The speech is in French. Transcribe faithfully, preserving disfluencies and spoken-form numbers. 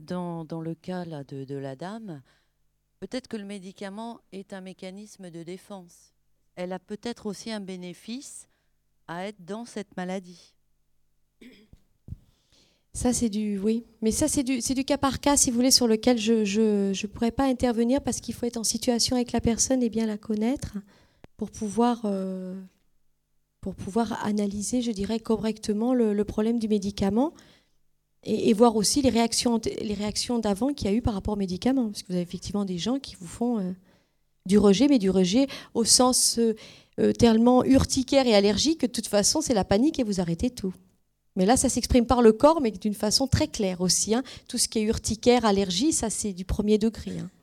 dans, dans le cas là, de, de la dame, peut-être que le médicament est un mécanisme de défense. Elle a peut-être aussi un bénéfice à être dans cette maladie. Ça, c'est du, oui. Mais ça, c'est du, c'est du cas par cas, si vous voulez, sur lequel je ne je, je pourrais pas intervenir parce qu'il faut être en situation avec la personne et bien la connaître pour pouvoir, euh, pour pouvoir analyser, je dirais, correctement le, le problème du médicament et, et voir aussi les réactions, les réactions d'avant qu'il y a eu par rapport au médicament. Parce que vous avez effectivement des gens qui vous font euh, du rejet, mais du rejet au sens euh, euh, tellement urticaire et allergique que de toute façon, c'est la panique et vous arrêtez tout. Mais là, ça s'exprime par le corps, mais d'une façon très claire aussi. Hein. Tout ce qui est urticaire, allergie, ça, c'est du premier degré. Hein.